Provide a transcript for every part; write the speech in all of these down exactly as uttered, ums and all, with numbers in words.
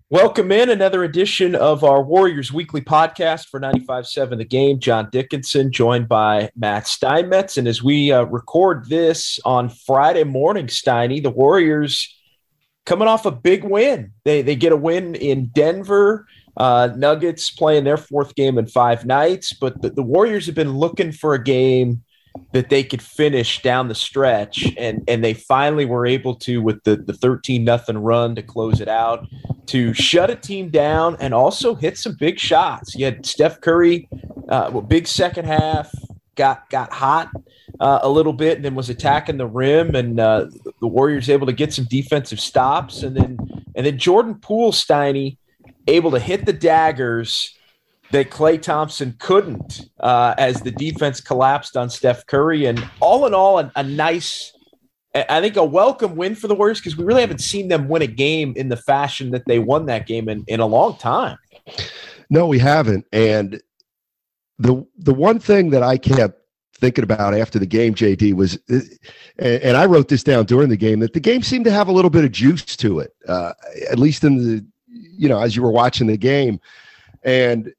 Welcome in another edition of our Warriors Weekly podcast for ninety-five point seven The Game. John Dickinson, joined by Matt Steinmetz. And as we uh, record this on Friday morning, Steiny, the Warriors coming off a big win. They they get a win in Denver. Uh, Nuggets playing their fourth game in five nights. But the, the Warriors have been looking for a game that they could finish down the stretch, and and they finally were able to with the the thirteen nothing run to close it out, to shut a team down and also hit some big shots. You had Steph Curry, uh, well, big second half, got got hot uh, a little bit, and then was attacking the rim, and uh, the Warriors able to get some defensive stops, and then and then Jordan Poole, Steiny, able to hit the daggers that Klay Thompson couldn't uh, as the defense collapsed on Steph Curry. And all in all, a, a nice, I think a welcome win for the Warriors, because we really haven't seen them win a game in the fashion that they won that game in, in a long time. No, we haven't. And the the one thing that I kept thinking about after the game, J D, was, and I wrote this down during the game, that the game seemed to have a little bit of juice to it, uh, at least in the, you know, as you were watching the game. And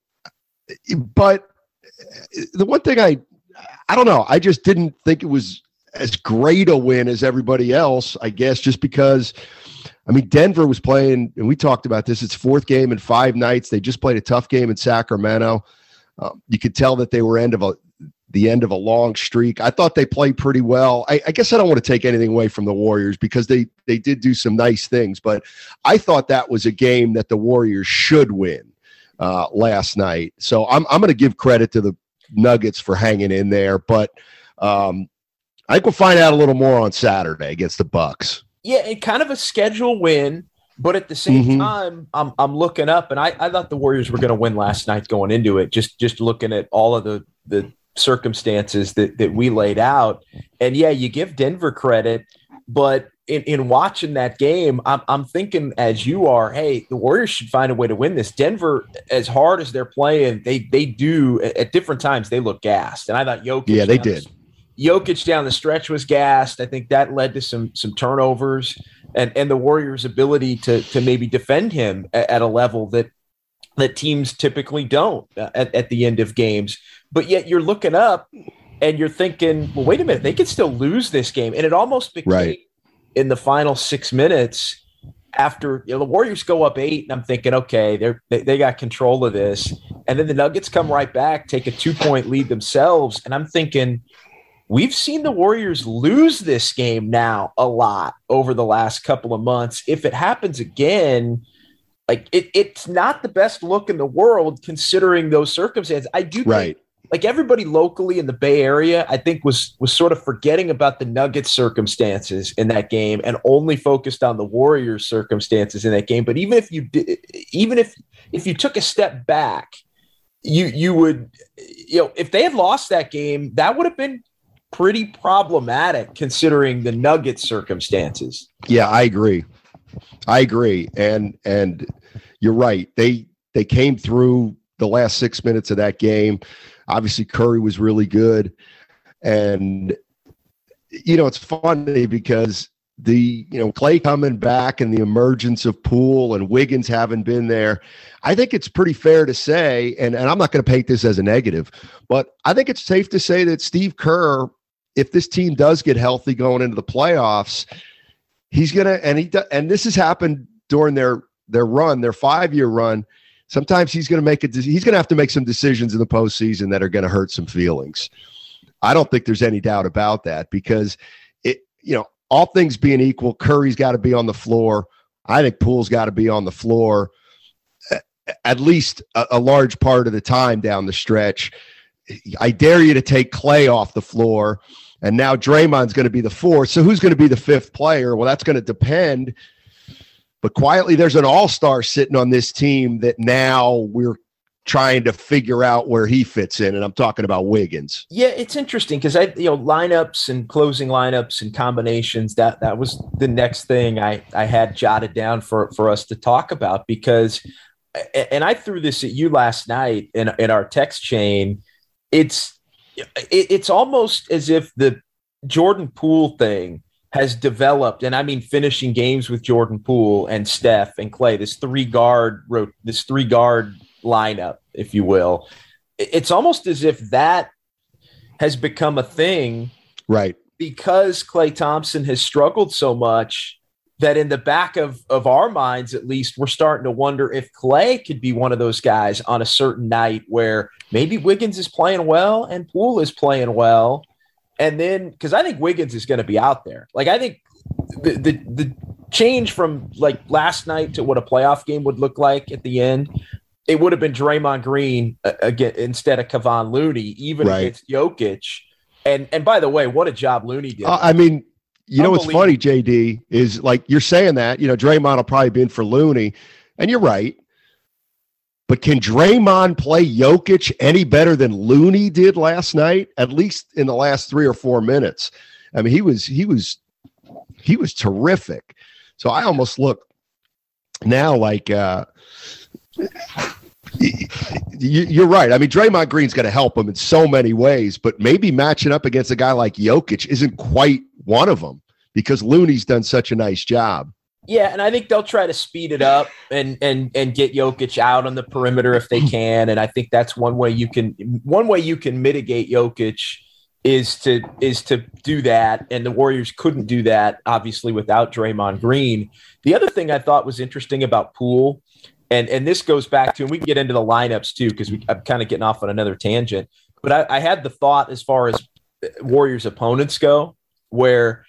But the one thing I, I don't know, I just didn't think it was as great a win as everybody else, I guess, just because, I mean, Denver was playing, and we talked about this, it's fourth game in five nights. They just played a tough game in Sacramento. Um, you could tell that they were end of a, the end of a long streak. I thought they played pretty well. I, I guess I don't want to take anything away from the Warriors, because they, they did do some nice things, but I thought that was a game that the Warriors should win Uh, last night. So I'm I'm going to give credit to the Nuggets for hanging in there, but um, I think we'll find out a little more on Saturday against the Bucks. Yeah, and kind of a schedule win, but at the same Mm-hmm. time, I'm I'm looking up, and I, I thought the Warriors were going to win last night going into it, just just looking at all of the the circumstances that that we laid out. And yeah, you give Denver credit, but In, in watching that game, I'm, I'm thinking, as you are, hey, the Warriors should find a way to win this. Denver, as hard as they're playing, they they do at different times they look gassed. And I thought Jokic, yeah, they did. The, Jokic down the stretch was gassed. I think that led to some some turnovers, and and the Warriors' ability to to maybe defend him at, at a level that that teams typically don't uh, at, at the end of games. But yet you're looking up and you're thinking, well, wait a minute, they could still lose this game, and it almost became. Right. In the final six minutes, after you know, the Warriors go up eight, and I'm thinking, okay, they're, they they got control of this, and then the Nuggets come right back, take a two point lead themselves, and I'm thinking, we've seen the Warriors lose this game now a lot over the last couple of months. If it happens again, like it, it's not the best look in the world considering those circumstances. I do right. think, like everybody locally in the Bay Area, I think was was sort of forgetting about the Nuggets circumstances in that game and only focused on the Warriors circumstances in that game. But even if you did, even if if you took a step back, you you would, you know, if they had lost that game, that would have been pretty problematic considering the Nuggets circumstances. Yeah, I agree. I agree. And and you're right. They they came through the last six minutes of that game. Obviously, Curry was really good. And, you know, it's funny because the, you know, Klay coming back and the emergence of Poole and Wiggins having been there, I think it's pretty fair to say, and, and I'm not going to paint this as a negative, but I think it's safe to say that Steve Kerr, if this team does get healthy going into the playoffs, he's going to, and he and this has happened during their, their run, their five-year run, sometimes he's going to make a, he's going to have to make some decisions in the postseason that are going to hurt some feelings. I don't think there's any doubt about that, because it, you know, all things being equal, Curry's got to be on the floor. I think Poole's got to be on the floor at least a, a large part of the time down the stretch. I dare you to take Klay off the floor, and now Draymond's going to be the fourth. So who's going to be the fifth player? Well, that's going to depend. But quietly, there's an all-star sitting on this team that now we're trying to figure out where he fits in, and I'm talking about Wiggins. Yeah, it's interesting because I, you know, lineups and closing lineups and combinations. That that was the next thing I I had jotted down for for us to talk about, because, and I threw this at you last night in in our text chain. It's it, it's almost as if the Jordan Poole thing has developed, and I mean finishing games with Jordan Poole and Steph and Clay, this three guard this three guard lineup, if you will. It's almost as if that has become a thing, right? Because Klay Thompson has struggled so much that in the back of, of our minds, at least, we're starting to wonder if Klay could be one of those guys on a certain night where maybe Wiggins is playing well and Poole is playing well. And then, because I think Wiggins is going to be out there. Like, I think the, the the change from like last night to what a playoff game would look like at the end, it would have been Draymond Green uh, again instead of Kevon Looney, even right. against Jokic. And and by the way, what a job Looney did. Uh, I mean, you know what's funny, J D, is like you're saying that, you know, Draymond will probably be in for Looney, and you're right. But can Draymond play Jokic any better than Looney did last night? At least in the last three or four minutes. I mean, he was he was he was terrific. So I almost look now like uh, you're right. I mean, Draymond Green's going to help him in so many ways, but maybe matching up against a guy like Jokic isn't quite one of them because Looney's done such a nice job. Yeah, and I think they'll try to speed it up and and and get Jokic out on the perimeter if they can. And I think that's one way you can one way you can mitigate Jokic is to is to do that. And the Warriors couldn't do that, obviously, without Draymond Green. The other thing I thought was interesting about Poole, and and this goes back to, and we can get into the lineups too, because I'm kind of getting off on another tangent. But I, I had the thought as far as Warriors opponents go, where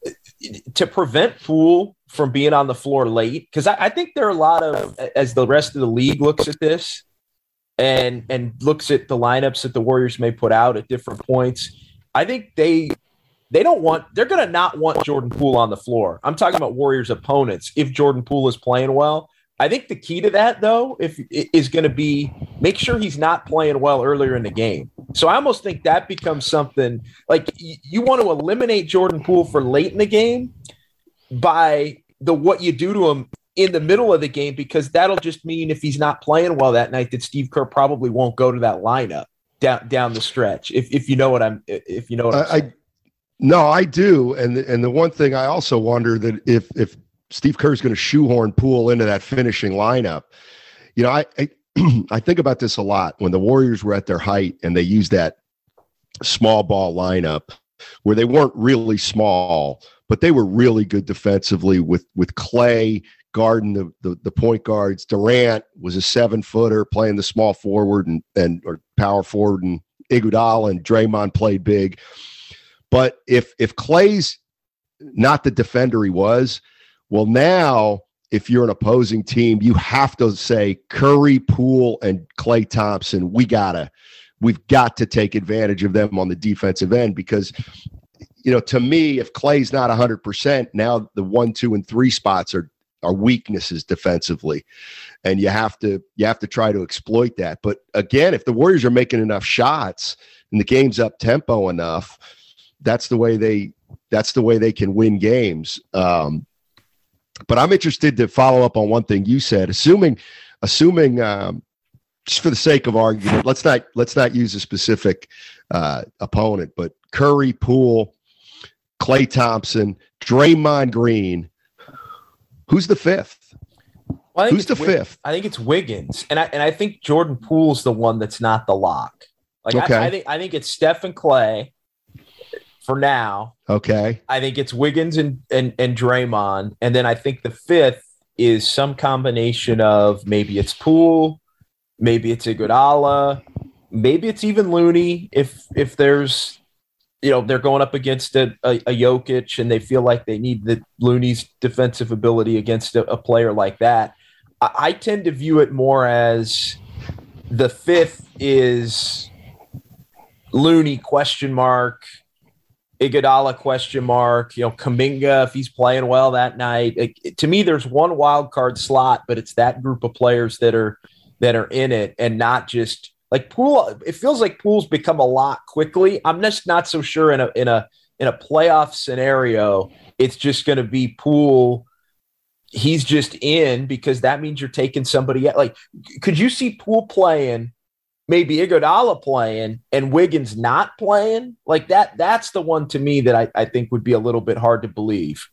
to prevent Poole from being on the floor late, because I, I think there are a lot of, as the rest of the league looks at this and and looks at the lineups that the Warriors may put out at different points, I think they they don't want, they're going to not want Jordan Poole on the floor. I'm talking about Warriors opponents if Jordan Poole is playing well. I think the key to that, though, if is going to be make sure he's not playing well earlier in the game. So I almost think that becomes something like you, you want to eliminate Jordan Poole for late in the game by the what you do to him in the middle of the game, because that'll just mean if he's not playing well that night, that Steve Kerr probably won't go to that lineup down down the stretch. If if you know what I'm if you know what I'm saying. I, no, I do, and and the one thing I also wonder that if if Steve Kerr's going to shoehorn Poole into that finishing lineup. You know, I, I I think about this a lot when the Warriors were at their height and they used that small ball lineup where they weren't really small, but they were really good defensively with with Clay guarding the, the, the point guards. Durant was a seven footer playing the small forward and, and or power forward, and Iguodala and Draymond played big. But if if Clay's not the defender he was, well, now, if you're an opposing team, you have to say Curry, Poole, and Klay Thompson, we gotta, we've got to take advantage of them on the defensive end because, you know, to me, if Clay's not one hundred percent, now the one, two, and three spots are are weaknesses defensively, and you have to you have to try to exploit that. But again, if the Warriors are making enough shots and the game's up tempo enough, that's the way they that's the way they can win games. Um, But I'm interested to follow up on one thing you said. Assuming, assuming, um, just for the sake of argument, let's not let's not use a specific uh, opponent, but Curry, Poole, Klay Thompson, Draymond Green. Who's the fifth? Well, Who's the Wig- fifth? I think it's Wiggins, and I and I think Jordan Poole's the one that's not the lock. Like okay. I, I think I think it's Steph and Klay. For now, okay. I think it's Wiggins and, and and Draymond, and then I think the fifth is some combination of maybe it's Poole, maybe it's Iguodala, maybe it's even Looney. If if there's, you know, they're going up against a, a, a Jokic and they feel like they need the Looney's defensive ability against a, a player like that. I, I tend to view it more as the fifth is Looney question mark. Iguodala question mark, you know, Kuminga, if he's playing well that night. It, to me, there's one wild card slot, but it's that group of players that are that are in it, and not just like Poole. It feels like Poole's become a lot quickly. I'm just not so sure in a in a in a playoff scenario, it's just going to be Poole. He's just in because that means you're taking somebody out. Like, could you see Poole playing maybe Iguodala playing and Wiggins not playing, like that, that's the one to me that I, I think would be a little bit hard to believe.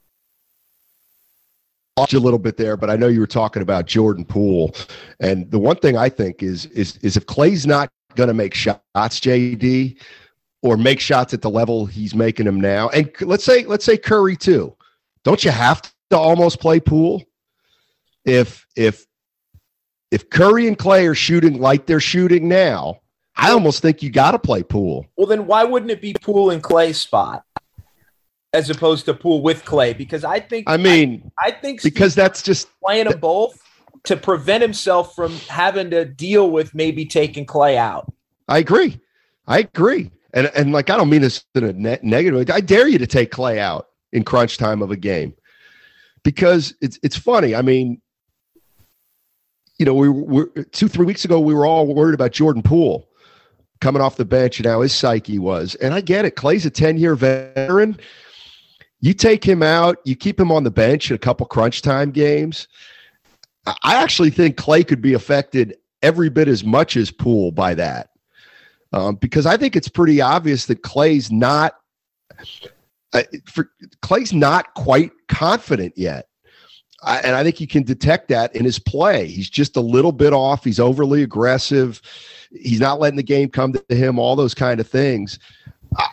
A little bit there, but I know you were talking about Jordan Poole. And the one thing I think is, is, is if Clay's not going to make shots, J D, or make shots at the level he's making them now, and let's say, let's say Curry too, don't you have to almost play Poole? If, if, if Curry and Clay are shooting like they're shooting now, I almost think you got to play Poole. Well, then why wouldn't it be Poole and Clay's spot as opposed to Poole with Clay? Because I think, I mean, I, I think because Steve that's just playing them both to prevent himself from having to deal with maybe taking Clay out. I agree. I agree. And, and like, I don't mean this in a ne- negative way. I dare you to take Clay out in crunch time of a game, because it's, it's funny. I mean, you know, we were two, three weeks ago, we were all worried about Jordan Poole coming off the bench and how his psyche was. And I get it. Clay's a ten-year veteran. You take him out, you keep him on the bench in a couple crunch time games. I actually think Clay could be affected every bit as much as Poole by that. Um, because I think it's pretty obvious that Clay's not uh, for, Clay's not quite confident yet. I, and I think you can detect that in his play. He's just a little bit off. He's overly aggressive. He's not letting the game come to him, all those kind of things. I,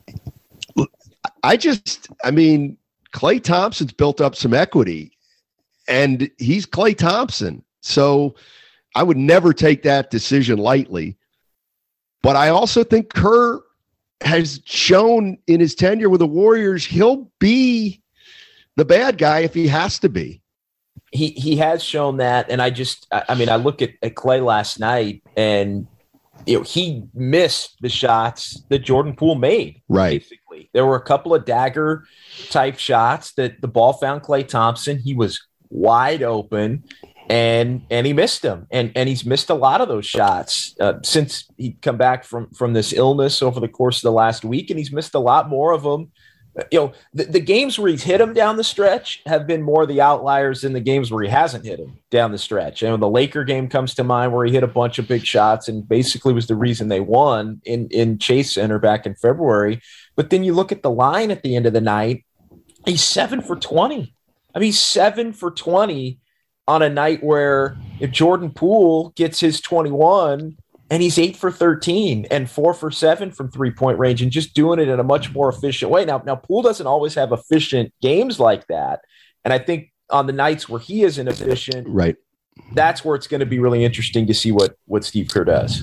I just, I mean, Klay Thompson's built up some equity, and he's Klay Thompson. So I would never take that decision lightly. But I also think Kerr has shown in his tenure with the Warriors, he'll be the bad guy if he has to be. He he has shown that, and I just I, I mean I look at, at Klay last night, and you know he missed the shots that Jordan Poole made. Right. Basically, there were a couple of dagger type shots that the ball found Klay Thompson. He was wide open, and and he missed them, and and he's missed a lot of those shots uh, since he'd come back from from this illness over the course of the last week, and he's missed a lot more of them. You know, the, the games where he's hit him down the stretch have been more the outliers than the games where he hasn't hit him down the stretch. And the Laker game comes to mind where he hit a bunch of big shots and basically was the reason they won in, in Chase Center back in February. But then you look at the line at the end of the night, he's seven for twenty. I mean, seven for twenty on a night where if Jordan Poole gets his twenty-one, and he's eight for thirteen and four for seven from three-point range and just doing it in a much more efficient way. Now, now Poole doesn't always have efficient games like that. And I think on the nights where he isn't efficient, right, that's where it's going to be really interesting to see what, what Steve Kerr does.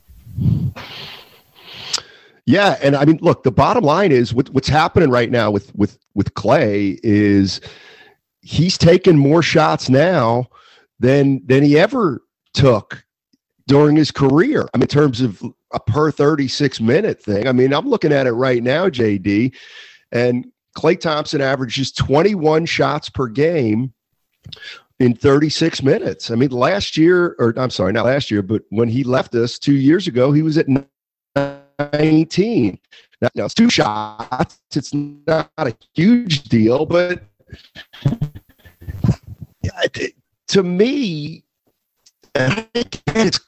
Yeah, and I mean, look, the bottom line is what, what's happening right now with, with, with Klay is he's taking more shots now than than he ever took during his career. I mean, in terms of a per thirty-six minute thing. I mean, I'm looking at it right now, J D, and Klay Thompson averages twenty-one shots per game in thirty-six minutes. I mean, last year, or I'm sorry, not last year, but when he left us two years ago, he was at nineteen. Now, now it's two shots. It's not a huge deal, but to me, it's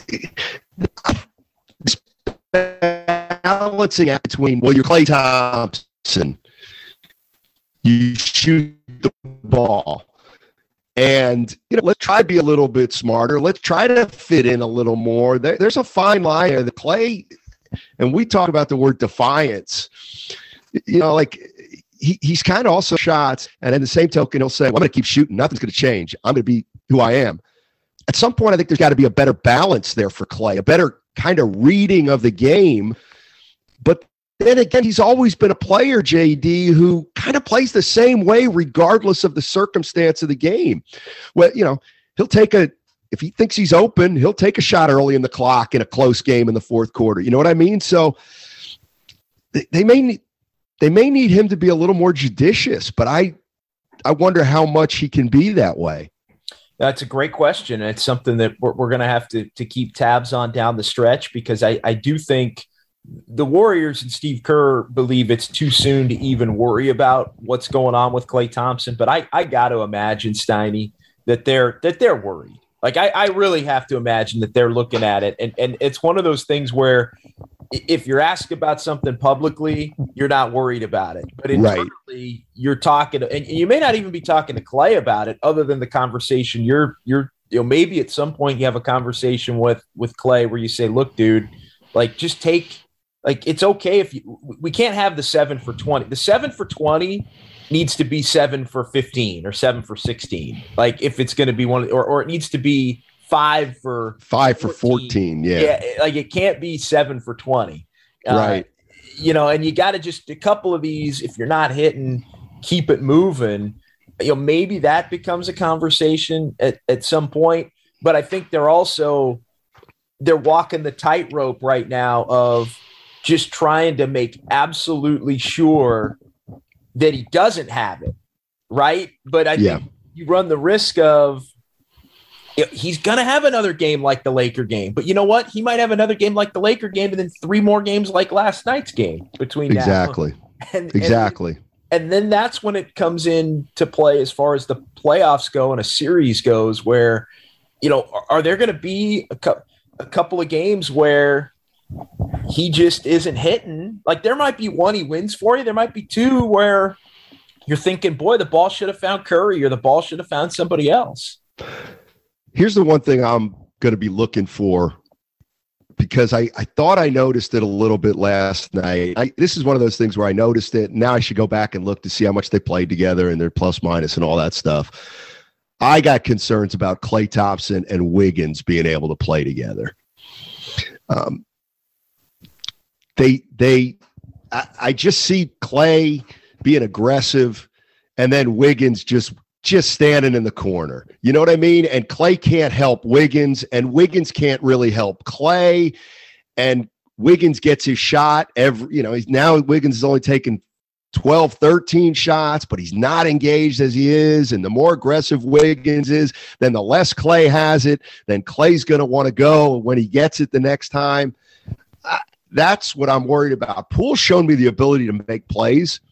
balancing act between, well, you're Klay Thompson, you shoot the ball, and you know, let's try to be a little bit smarter. Let's try to fit in a little more. There, there's a fine line there. The Klay, and we talk about the word defiance. You know, like he, he's kind of also shots, and in the same token, he'll say, well, "I'm going to keep shooting. Nothing's going to change. I'm going to be who I am." At some point, I think there's got to be a better balance there for Klay, a better kind of reading of the game. But then again, he's always been a player, J D, who kind of plays the same way regardless of the circumstance of the game. Well, you know, he'll take a, if he thinks he's open, he'll take a shot early in the clock in a close game in the fourth quarter. You know what I mean? So they, they may need, they may need him to be a little more judicious, but I, I wonder how much he can be that way. That's a great question. It's something that we're, we're going to have to to keep tabs on down the stretch, because I, I do think the Warriors and Steve Kerr believe it's too soon to even worry about what's going on with Klay Thompson. But I, I got to imagine, Steiny, that they're that they're worried. Like I, I really have to imagine that they're looking at it, and and it's one of those things where if you're asked about something publicly, you're not worried about it, but internally right. you're talking, and you may not even be talking to Klay about it, other than the conversation you're you're you know maybe at some point you have a conversation with with Klay where you say, look, dude, like just take like it's okay if you we can't have the seven for twenty. The seven for twenty needs to be seven for fifteen or seven for sixteen. Like if it's going to be one, or, or it needs to be five for five fourteen. For fourteen. Yeah. Yeah. Like it can't be seven for twenty. Right. Uh, you know, and you got to just a couple of these, if you're not hitting, keep it moving. You know, maybe that becomes a conversation at, at some point, but I think they're also, they're walking the tightrope right now of just trying to make absolutely sure that he doesn't have it, right? But I yeah. think you run the risk of he's going to have another game like the Laker game. But you know what? He might have another game like the Laker game and then three more games like last night's game between exactly. now. And, exactly. And, and then that's when it comes in to play as far as the playoffs go and a series goes where, you know, are, are there going to be a, cu- a couple of games where he just isn't hitting? Like there might be one he wins for you. There might be two where you're thinking, boy, the ball should have found Curry or the ball should have found somebody else. Here's the one thing I'm going to be looking for, because I, I thought I noticed it a little bit last night. I, this is one of those things where I noticed it. Now I should go back and look to see how much they played together and their plus minus and all that stuff. I got concerns about Klay Thompson and Wiggins being able to play together. Um, They, they, I, I just see Klay being aggressive, and then Wiggins just, just standing in the corner. You know what I mean? And Klay can't help Wiggins, and Wiggins can't really help Klay. And Wiggins gets his shot every, you know, he's now Wiggins is only taking twelve, thirteen shots, but he's not engaged as he is. And the more aggressive Wiggins is, then the less Klay has it. Then Klay's going to want to go when he gets it the next time. I, That's what I'm worried about. Poole's shown me the ability to make plays,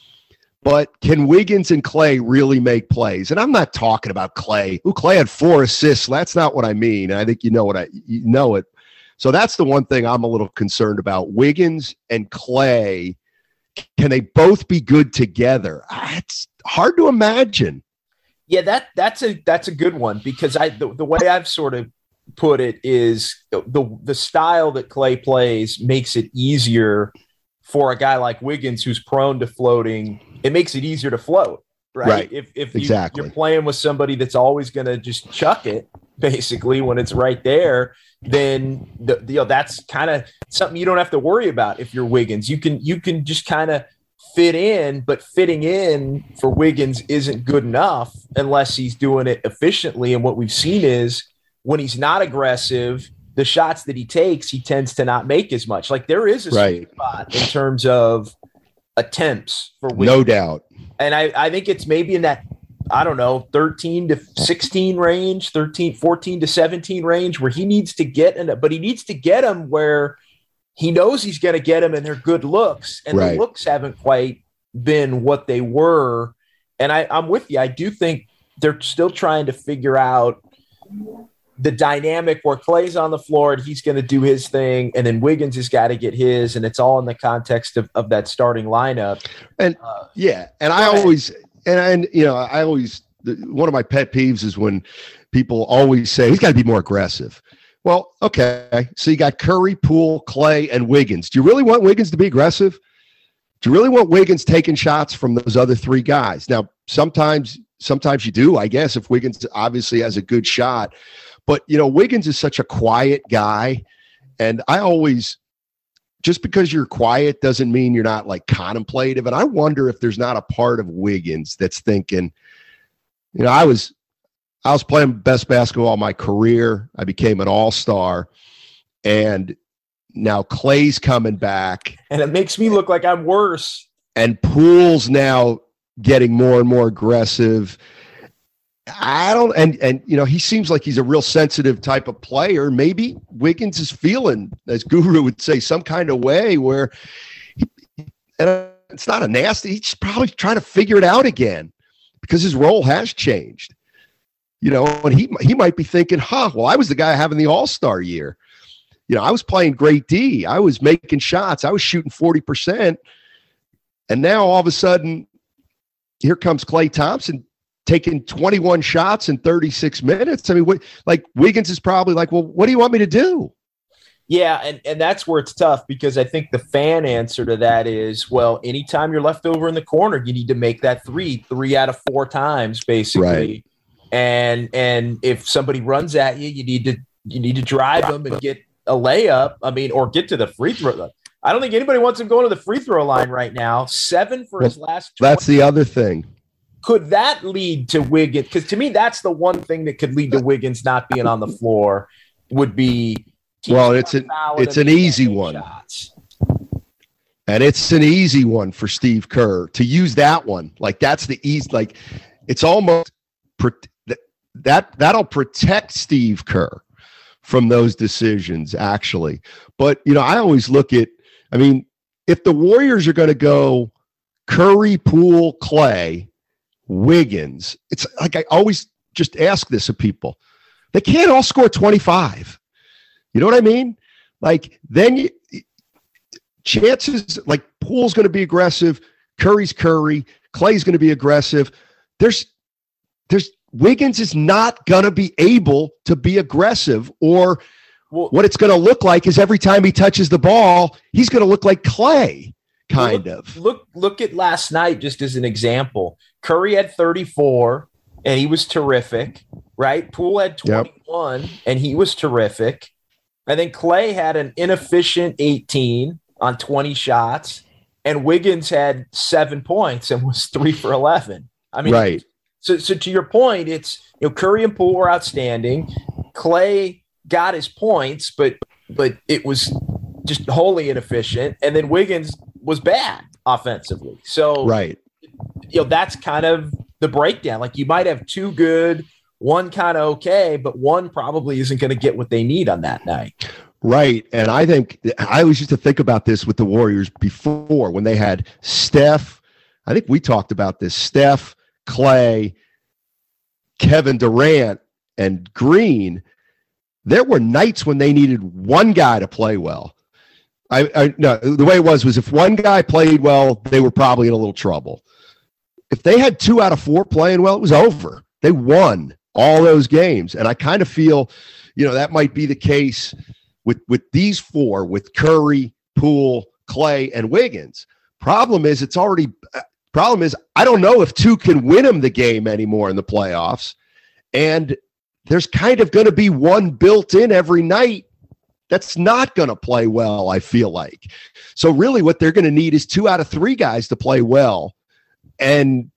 but can Wiggins and Klay really make plays? And I'm not talking about Klay. Ooh, Klay had four assists. That's not what I mean. I think you know what I you know it. So that's the one thing I'm a little concerned about. Wiggins and Klay, can they both be good together? It's hard to imagine. Yeah, that that's a that's a good one, because I the, the way I've sort of put it is the the style that Klay plays makes it easier for a guy like Wiggins who's prone to floating. It makes it easier to float, right? Right. If if exactly. you, you're playing with somebody that's always going to just chuck it, basically when it's right there, then the, the, you know, that's kind of something you don't have to worry about. If you're Wiggins, you can you can just kind of fit in, but fitting in for Wiggins isn't good enough unless he's doing it efficiently. And what we've seen is, when he's not aggressive, the shots that he takes, he tends to not make as much. Like there is a right. sweet spot in terms of attempts for Wiggins. No doubt. And I, I think it's maybe in that, I don't know, thirteen to sixteen range, thirteen, fourteen to seventeen range where he needs to get in it, but he needs to get them where he knows he's going to get them and they're good looks. And right. the looks haven't quite been what they were. And I, I'm with you. I do think they're still trying to figure out the dynamic where Klay's on the floor and he's going to do his thing, and then Wiggins has got to get his, and it's all in the context of, of that starting lineup. And uh, yeah, and I always, and, and you know, I always, the, one of my pet peeves is when people always say he's got to be more aggressive. Well, okay, so you got Curry, Poole, Klay, and Wiggins. Do you really want Wiggins to be aggressive? Do you really want Wiggins taking shots from those other three guys? Now, sometimes, sometimes you do, I guess, if Wiggins obviously has a good shot. But, you know, Wiggins is such a quiet guy. And I always, just because you're quiet doesn't mean you're not like contemplative. And I wonder if there's not a part of Wiggins that's thinking, you know, I was, I was playing best basketball of my career. I became an all-star. And now Klay's coming back. And it makes me look like I'm worse. And Poole's now getting more and more aggressive. I don't, and, and, you know, he seems like he's a real sensitive type of player. Maybe Wiggins is feeling, as Guru would say, some kind of way where he, and it's not a nasty, he's probably trying to figure it out again because his role has changed. You know, and he he might be thinking, huh, well, I was the guy having the all-star year. You know, I was playing great D. I was making shots. I was shooting forty percent. And now all of a sudden, here comes Klay Thompson taking twenty-one shots in thirty-six minutes. I mean, what, like Wiggins is probably like, well, what do you want me to do? Yeah, and, and that's where it's tough, because I think the fan answer to that is, well, anytime you're left over in the corner, you need to make that three, three out of four times, basically. Right. And and if somebody runs at you, you need to you need to drive them and get a layup. I mean, or get to the free throw. I don't think anybody wants him going to the free throw line right now. Seven for well, his last twenty. That's the other thing. Could that lead to Wiggins? Because to me, that's the one thing that could lead to Wiggins not being on the floor. Would be well, it's an it's an easy one, shots. And it's an easy one for Steve Kerr to use that one. Like that's the easy. Like it's almost that that'll protect Steve Kerr from those decisions, actually. But, you know, I always look at, I mean, if the Warriors are going to go Curry, Poole, Klay, Wiggins, it's like I always just ask this of people. They can't all score twenty-five. You know what I mean? Like, then you, chances, like, Poole's going to be aggressive, Curry's Curry, Klay's going to be aggressive. There's, there's, Wiggins is not going to be able to be aggressive, or well, what it's going to look like is every time he touches the ball, he's going to look like Klay, kind look, of. Look, look at last night, just as an example. Curry had thirty-four, and he was terrific, right? Poole had twenty-one, yep. and he was terrific. And then Klay had an inefficient eighteen on twenty shots, and Wiggins had seven points and was three for eleven. I mean, right. So, so to your point, it's, you know, Curry and Poole were outstanding. Klay got his points, but but it was just wholly inefficient. And then Wiggins was bad offensively. So, right, you know, that's kind of the breakdown. Like you might have two good, one kind of okay, but one probably isn't going to get what they need on that night. Right, and I think I always used to think about this with the Warriors before when they had Steph. I think we talked about this. Steph, Klay, Kevin Durant, and Green. There were nights when they needed one guy to play well. I, I no, the way it was was if one guy played well, they were probably in a little trouble. If they had two out of four playing well, it was over. They won all those games, and I kind of feel, you know, that might be the case with with these four, with Curry, Poole, Klay, and Wiggins. Problem is, it's already. Problem is, I don't know if two can win him the game anymore in the playoffs. And there's kind of going to be one built in every night that's not going to play well, I feel like. So really what they're going to need is two out of three guys to play well. And,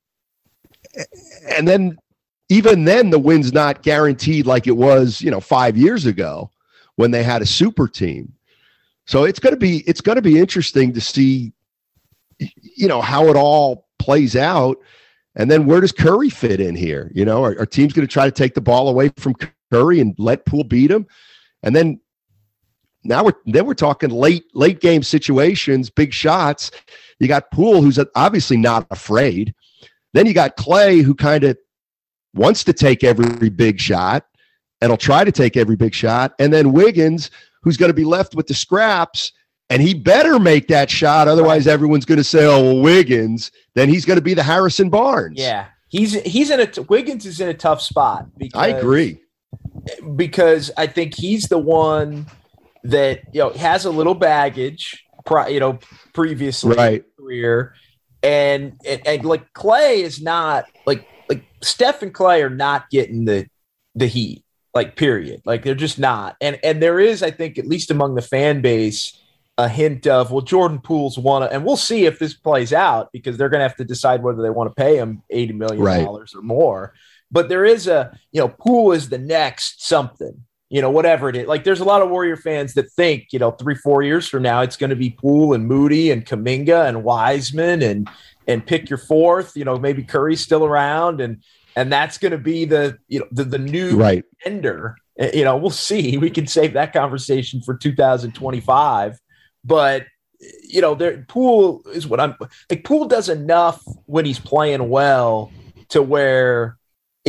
and then even then the win's not guaranteed like it was, you know, five years ago when they had a super team. So it's going to be, it's going to be interesting to see, you know, how it all plays out. And then where does Curry fit in here? You know, our, our team's going to try to take the ball away from Curry and let Poole beat him. And then now we're then we're talking late late game situations, big shots. You got Poole, who's obviously not afraid. Then you got Klay, who kind of wants to take every big shot and will try to take every big shot. And then Wiggins, who's going to be left with the scraps. And he better make that shot, otherwise right. everyone's going to say, "Oh, well, Wiggins." Then he's going to be the Harrison Barnes. Yeah, he's he's in a t- Wiggins is in a tough spot. Because, I agree, because I think he's the one that, you know, has a little baggage, you know, previously right. in his career, and, and and like Klay is not like like Steph and Klay are not getting the the heat, like period, like they're just not. And and there is, I think, at least among the fan base, a hint of, well, Jordan Poole's one, and we'll see if this plays out because they're going to have to decide whether they want to pay him eighty million dollars right. or more. But there is a, you know, Poole is the next something, you know, whatever it is. Like there's a lot of Warrior fans that think, you know, three, four years from now, it's going to be Poole and Moody and Kuminga and Wiseman and, and pick your fourth, you know, maybe Curry's still around. And, and that's going to be the, you know, the, the new right. ender. You know, we'll see. We can save that conversation for two thousand twenty-five. But, you know, there, Poole is what I'm like. Poole does enough when he's playing well to where it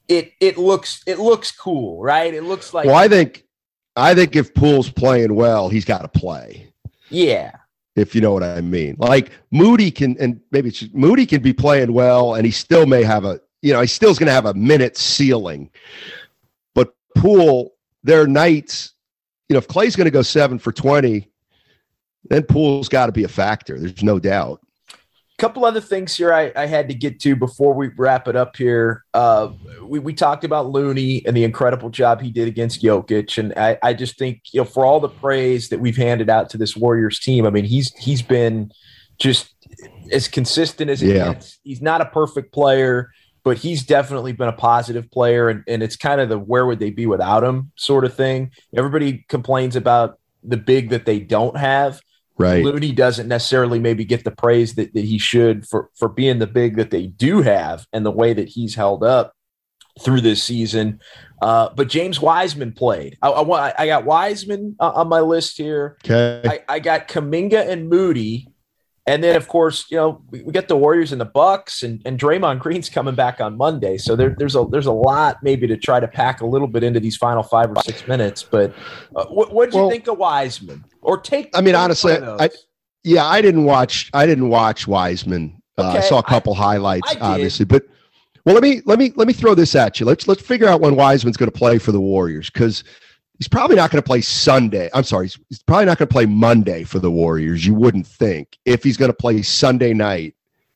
it it looks it looks cool, right? It looks like. Well, I think I think if Poole's playing well, he's got to play. Yeah. If you know what I mean. Like Moody can, and maybe it's just, Moody can be playing well, and he still may have a, you know, he still's going to have a minute ceiling. But Poole, there are nights, you know, if Clay's going to go seven for twenty, then Poole's got to be a factor. There's no doubt. Couple other things here I, I had to get to before we wrap it up here. Uh, we, we talked about Looney and the incredible job he did against Jokic. And I, I just think, you know, for all the praise that we've handed out to this Warriors team, I mean, he's he's been just as consistent as it yeah. gets. He's not a perfect player, but he's definitely been a positive player. And, and it's kind of the where would they be without him sort of thing. Everybody complains about the big that they don't have. Right. Looney doesn't necessarily maybe get the praise that, that he should for, for being the big that they do have and the way that he's held up through this season. Uh, but James Wiseman played. I, I, I got Wiseman uh, on my list here. Okay. I, I got Kuminga and Moody. And then, of course, you know, we, we get the Warriors and the Bucks, and, and Draymond Green's coming back on Monday. So there, there's a there's a lot maybe to try to pack a little bit into these final five or six minutes. But uh, what what'd you well, think of Wiseman? Or take I mean, honestly, I, yeah, I didn't watch I didn't watch Wiseman. Uh, okay, I saw a couple I, highlights, I obviously, but well, let me let me let me throw this at you. Let's let's figure out when Wiseman's going to play for the Warriors, because he's probably not going to play Sunday. I'm sorry. He's, he's probably not going to play Monday for the Warriors. You wouldn't think, if he's going to play Sunday night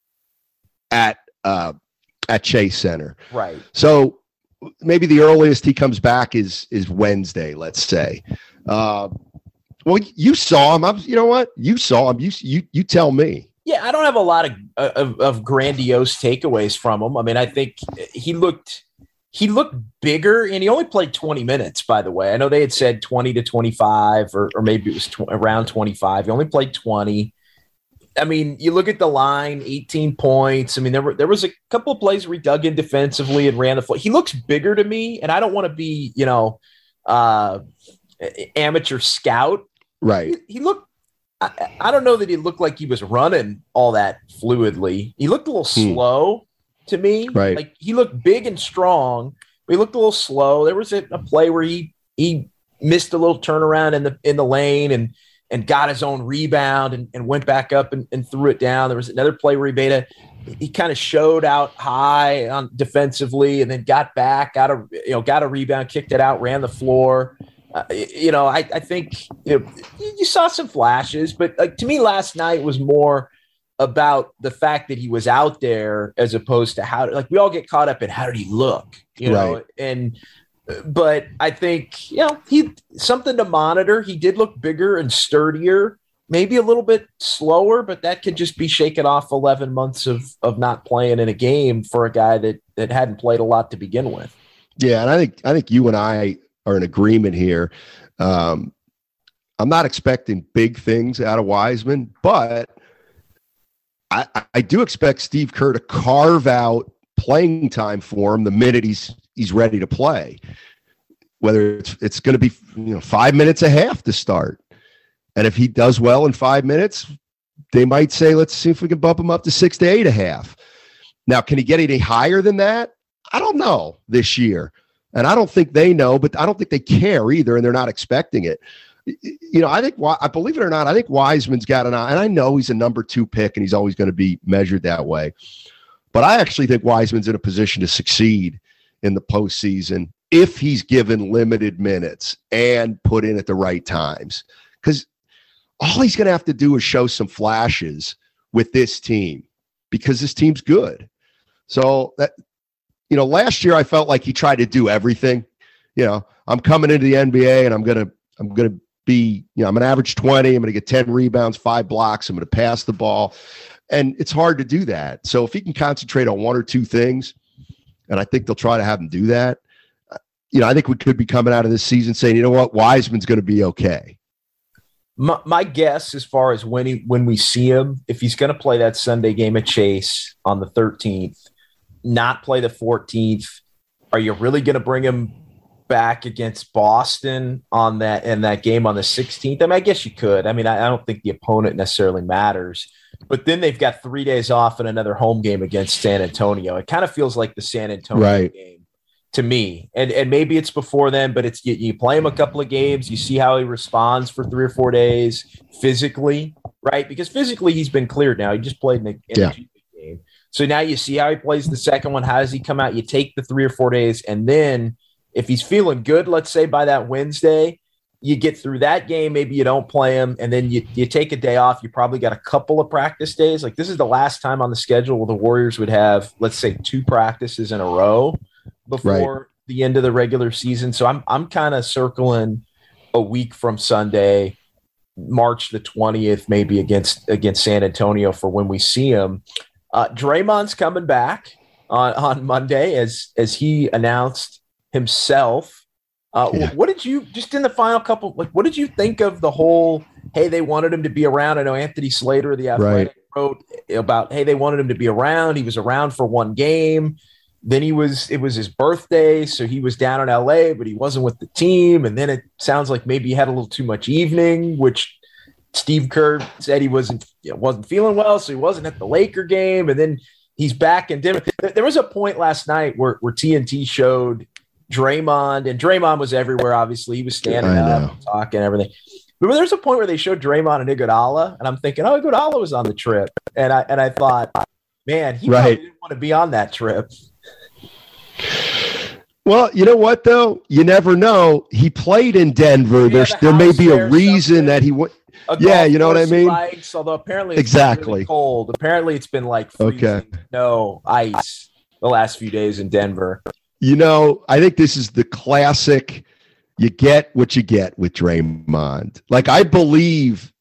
at uh, at Chase Center. Right. So maybe the earliest he comes back is is Wednesday, let's say. Uh, well, you saw him. I'm, you know what? You saw him. You you you tell me. Yeah, I don't have a lot of, of of grandiose takeaways from him. I mean, I think he looked he looked bigger, and he only played twenty minutes, by the way. I know they had said twenty to twenty-five, or or maybe it was tw- around twenty-five. He only played twenty. I mean, you look at the line, eighteen points. I mean, there were there was a couple of plays where he dug in defensively and ran the floor. He looks bigger to me, and I don't want to be, you know, uh, amateur scout. Right. He, he looked. I, I don't know that he looked like he was running all that fluidly. He looked a little hmm. slow to me. Right. Like, he looked big and strong, but he looked a little slow. There was a, a play where he he missed a little turnaround in the in the lane and and got his own rebound and, and went back up and, and threw it down. There was another play where he made a he kind of showed out high on defensively and then got back, got a you know got a rebound, kicked it out, ran the floor. Uh, you know, I, I think you know, you saw some flashes, but like, to me, last night was more about the fact that he was out there as opposed to how, like, we all get caught up in how did he look, you know, right. and, but I think, you know, he, something to monitor. He did look bigger and sturdier, maybe a little bit slower, but that could just be shaking off eleven months of, of not playing in a game for a guy that, that hadn't played a lot to begin with. Yeah. And I think, I think you and I are in agreement here. Um, I'm not expecting big things out of Wiseman, but I, I do expect Steve Kerr to carve out playing time for him the minute he's he's ready to play. Whether it's it's going to be you know five minutes a half to start, and if he does well in five minutes, they might say, let's see if we can bump him up to six to eight a half. Now, can he get any higher than that? I don't know this year. And I don't think they know, but I don't think they care either, and they're not expecting it. You know, I think, I believe it or not, I think Wiseman's got an eye, and I know he's a number two pick, and he's always going to be measured that way. But I actually think Wiseman's in a position to succeed in the postseason if he's given limited minutes and put in at the right times. Because all he's going to have to do is show some flashes with this team, because this team's good. So that. You know, last year I felt like he tried to do everything. You know, I'm coming into the N B A and I'm gonna, I'm gonna be, you know, I'm gonna average twenty. I'm gonna get ten rebounds, five blocks. I'm gonna pass the ball, and it's hard to do that. So if he can concentrate on one or two things, and I think they'll try to have him do that. You know, I think we could be coming out of this season saying, you know what, Wiseman's going to be okay. My, my guess, as far as when he when we see him, if he's going to play that Sunday game at Chase on the thirteenth. Not play the fourteenth. Are you really going to bring him back against Boston on that in that game on the sixteenth? I mean, I guess you could. I mean, I, I don't think the opponent necessarily matters. But then they've got three days off and another home game against San Antonio. It kind of feels like the San Antonio right. game to me. And and maybe it's before then, but it's you, you play him a couple of games, you see how he responds for three or four days physically, right? Because physically he's been cleared now. He just played in the, in yeah. the G League game. So now you see how he plays the second one. How does he come out? You take the three or four days, and then if he's feeling good, let's say by that Wednesday, you get through that game, maybe you don't play him, and then you, you take a day off. You probably got a couple of practice days. Like this is the last time on the schedule where the Warriors would have, let's say, two practices in a row before right. the end of the regular season. So I'm I'm kind of circling a week from Sunday, March the twentieth, maybe against against San Antonio for when we see him. Uh, Draymond's coming back on, on Monday, as as he announced himself. Uh, yeah. What did you, just in the final couple, like, what did you think of the whole, hey, they wanted him to be around? I know Anthony Slater of The Athletic right. wrote about, hey, they wanted him to be around. He was around for one game. Then he was, it was his birthday, so he was down in L A, but he wasn't with the team. And then it sounds like maybe he had a little too much evening, which Steve Kerr said he wasn't, you know, wasn't feeling well, so he wasn't at the Laker game. And then he's back in Denver. There was a point last night where, where T N T showed Draymond, and Draymond was everywhere. Obviously, he was standing up, and talking, and everything. But there's a point where they showed Draymond and Iguodala, and I'm thinking, oh, Iguodala was on the trip, and I and I thought, man, he right. probably didn't want to be on that trip. Well, you know what though? You never know. He played in Denver. There's the there may be a reason that he went. Yeah, you know what I mean. Likes, although apparently it's exactly really cold. Apparently it's been like freezing, okay. no ice the last few days in Denver. You know, I think this is the classic, you get what you get with Draymond. Like, I believe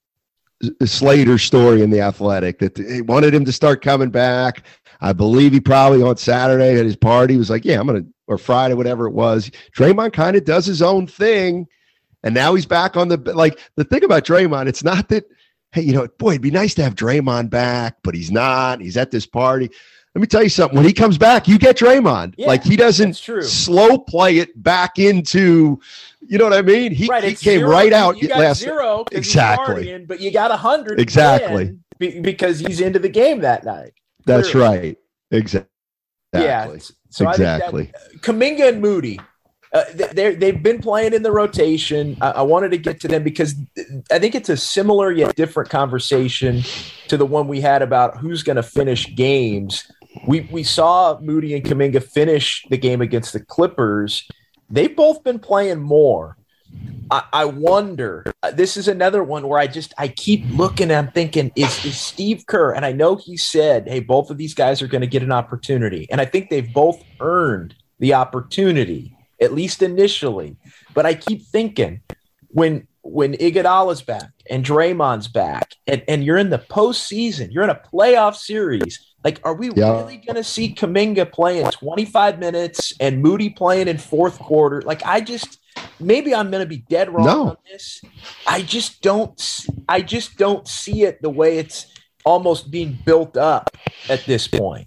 Slater's story in The Athletic that they wanted him to start coming back. I believe he probably on Saturday at his party was like, yeah, I'm going to, or Friday, whatever it was. Draymond kind of does his own thing. And now he's back on the, like, the thing about Draymond, it's not that, hey, you know, boy, it'd be nice to have Draymond back, but he's not. He's at this party. Let me tell you something. When he comes back, you get Draymond. Yeah, like he doesn't slow play it back into, you know what I mean? He, right, he came zero. right out you got last zero exactly, partying, but you got a hundred exactly because he's into the game that night. That's Clearly. right. Exactly. Yeah. So exactly. I think that, Kuminga and Moody, uh, they they've been playing in the rotation. I, I wanted to get to them because I think it's a similar yet different conversation to the one we had about who's going to finish games. We we saw Moody and Kuminga finish the game against the Clippers. They've both been playing more. I, I wonder, uh, this is another one where I just, I keep looking and I'm thinking, is, is Steve Kerr, and I know he said, hey, both of these guys are going to get an opportunity. And I think they've both earned the opportunity, at least initially. But I keep thinking, when when Iguodala's back and Draymond's back, and, and you're in the postseason, you're in a playoff series, like, are we yeah. really going to see Kuminga playing twenty-five minutes and Moody playing in fourth quarter? Like, I just, maybe I'm going to be dead wrong no. on this. I just don't, I just don't see it the way it's almost being built up at this point.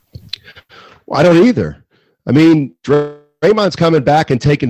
Well, I don't either. I mean, Draymond's coming back and taking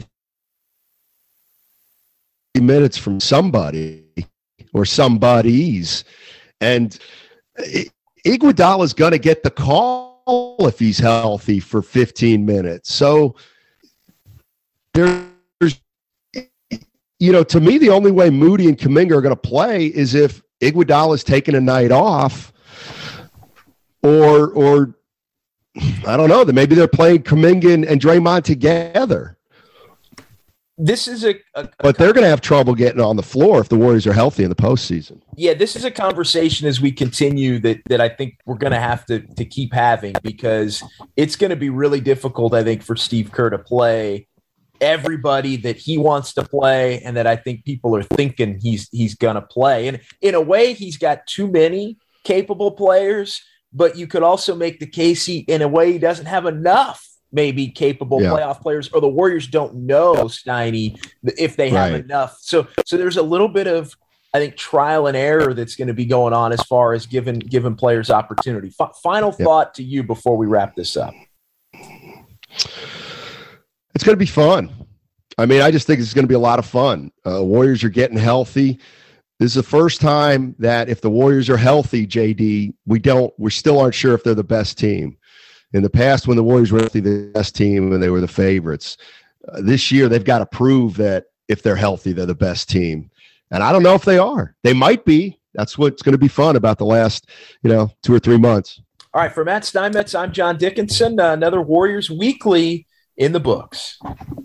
minutes from somebody or somebody's, and it, Iguodala is going to get the call if he's healthy for fifteen minutes. So there's, you know, to me, the only way Moody and Kuminga are going to play is if Iguodala is taking a night off, or, or I don't know, that maybe they're playing Kuminga and, and Draymond together. This is a, a, a but they're going to have trouble getting on the floor if the Warriors are healthy in the postseason. Yeah, this is a conversation as we continue that that I think we're going to have to to keep having, because it's going to be really difficult, I think, for Steve Kerr to play everybody that he wants to play and that I think people are thinking he's he's going to play. And in a way, he's got too many capable players, but you could also make the case he, in a way, he doesn't have enough maybe capable yeah. playoff players, or the Warriors don't know, Steiny, if they have right. enough. So so there's a little bit of, I think, trial and error that's going to be going on as far as giving giving players opportunity. F- final yep. thought to you before we wrap this up. It's going to be fun. I mean, I just think it's going to be a lot of fun. Uh, Warriors are getting healthy. This is the first time that if the Warriors are healthy, J D, we don't, we still aren't sure if they're the best team. In the past, when the Warriors were the best team and they were the favorites, uh, this year they've got to prove that if they're healthy, they're the best team. And I don't know if they are. They might be. That's what's going to be fun about the last, you know, two or three months. All right, for Matt Steinmetz, I'm John Dickinson. Uh, another Warriors Weekly in the books.